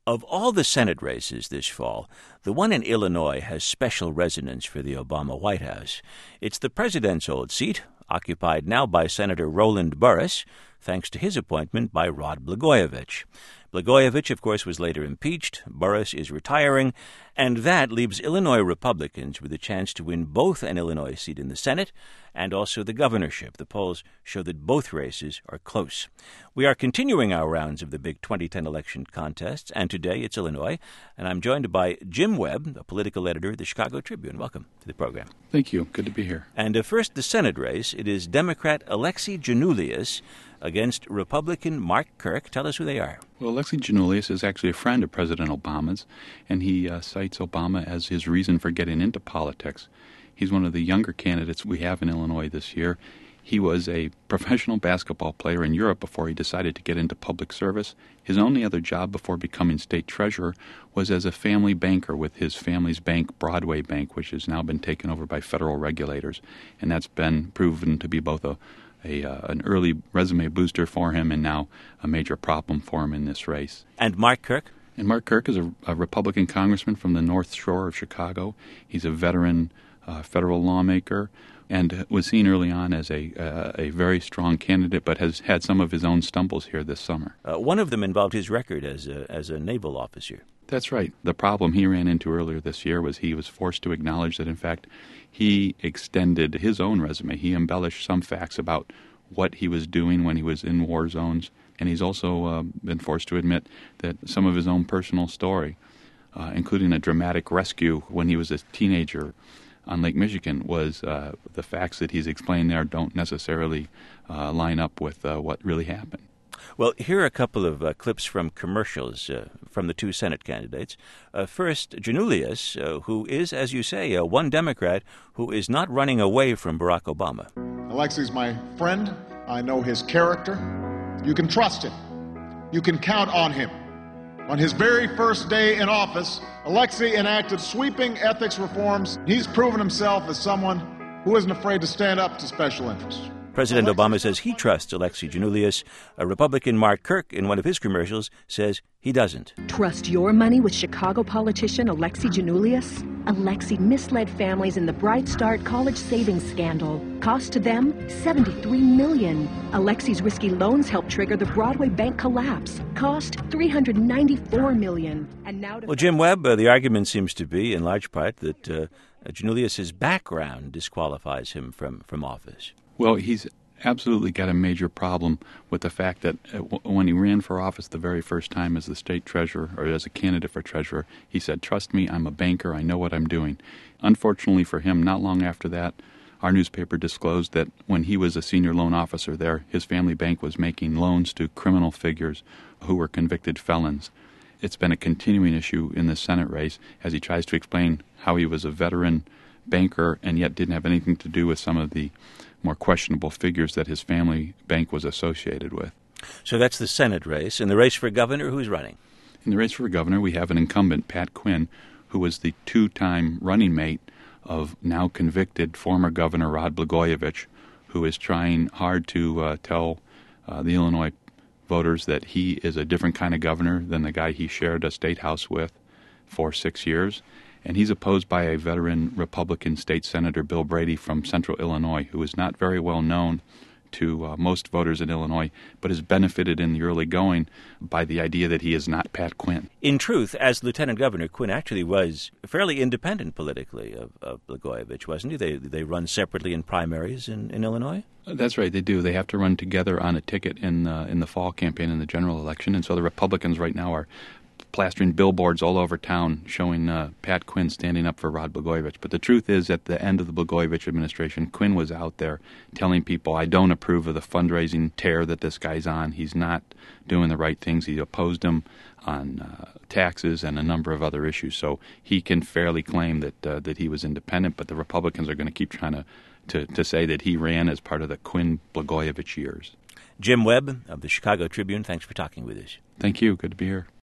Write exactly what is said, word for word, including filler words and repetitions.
Of all the Senate races this fall, the one in Illinois has special resonance for the Obama White House. It's the president's old seat, occupied now by Senator Roland Burris, thanks to his appointment by Rod Blagojevich. Blagojevich, of course, was later impeached. Burris is retiring, and that leaves Illinois Republicans with a chance to win both an Illinois seat in the Senate and also the governorship. The polls show that both races are close. We are continuing our rounds of the big twenty ten election contests, and today it's Illinois, and I'm joined by Jim Webb, a political editor at the Chicago Tribune. Welcome to the program. Thank you. Good to be here. And uh, first, the Senate race. It is Democrat Alexi Giannoulias against Republican Mark Kirk. Tell us who they are. Well, Alexi Giannoulias is actually a friend of President Obama's, and he uh, cites Obama as his reason for getting into politics. He's one of the younger candidates we have in Illinois this year. He was a professional basketball player in Europe before he decided to get into public service. His only other job before becoming state treasurer was as a family banker with his family's bank, Broadway Bank, which has now been taken over by federal regulators. And that's been proven to be both a A, uh, an early resume booster for him and now a major problem for him in this race. And Mark Kirk? And Mark Kirk is a, a Republican congressman from the North Shore of Chicago. He's a veteran uh, federal lawmaker and was seen early on as a uh, a very strong candidate, but has had some of his own stumbles here this summer. Uh, one of them involved his record as a, as a naval officer. That's right. The problem he ran into earlier this year was he was forced to acknowledge that, in fact, he extended his own resume. He embellished some facts about what he was doing when he was in war zones, and he's also uh, been forced to admit that some of his own personal story, uh, including a dramatic rescue when he was a teenager on Lake Michigan, was uh, the facts that he's explained there don't necessarily uh, line up with uh, what really happened. Well, here are a couple of uh, clips from commercials uh, from the two Senate candidates. Uh, first, Giannoulias, uh, who is, as you say, uh, one Democrat who is not running away from Barack Obama. Alexi's my friend. I know his character. You can trust him. You can count on him. On his very first day in office, Alexi enacted sweeping ethics reforms. He's proven himself as someone who isn't afraid to stand up to special interests. President Obama says he trusts Alexi Giannoulias. A Republican, Mark Kirk, in one of his commercials, says he doesn't. Trust your money with Chicago politician Alexi Giannoulias? Alexi misled families in the Bright Start college savings scandal. Cost to them seventy-three million dollars. Alexi's risky loans helped trigger the Broadway Bank collapse. Cost three hundred ninety-four million dollars. And now to well, Jim Webb, uh, the argument seems to be, in large part, that uh, Giannoulias' background disqualifies him from, from office. Well, he's absolutely got a major problem with the fact that when he ran for office the very first time as the state treasurer, or as a candidate for treasurer, he said, "Trust me, I'm a banker, I know what I'm doing." Unfortunately for him, not long after that, our newspaper disclosed that when he was a senior loan officer there, his family bank was making loans to criminal figures who were convicted felons. It's been a continuing issue in the Senate race as he tries to explain how he was a veteran banker and yet didn't have anything to do with some of the more questionable figures that his family bank was associated with. So that's the Senate race. And the race for governor, who's running? In the race for governor, we have an incumbent, Pat Quinn, who was the two-time running mate of now convicted former Governor Rod Blagojevich, who is trying hard to uh, tell uh, the Illinois voters that he is a different kind of governor than the guy he shared a state house with for six years. And he's opposed by a veteran Republican state senator, Bill Brady, from central Illinois, who is not very well known to uh, most voters in Illinois, but has benefited in the early going by the idea that he is not Pat Quinn. In truth, as Lieutenant Governor, Quinn actually was fairly independent politically of, of Blagojevich, wasn't he? They they run separately in primaries in, in Illinois? That's right, they do. They have to run together on a ticket in, uh, in the fall campaign in the general election, and so the Republicans right now are plastering billboards all over town showing uh, Pat Quinn standing up for Rod Blagojevich. But the truth is, at the end of the Blagojevich administration, Quinn was out there telling people, I don't approve of the fundraising tear that this guy's on. He's not doing the right things. He opposed him on uh, taxes and a number of other issues. So he can fairly claim that uh, that he was independent, but the Republicans are going to keep trying to, to, to say that he ran as part of the Quinn-Blagojevich years. Jim Webb of the Chicago Tribune, thanks for talking with us. Thank you. Good to be here.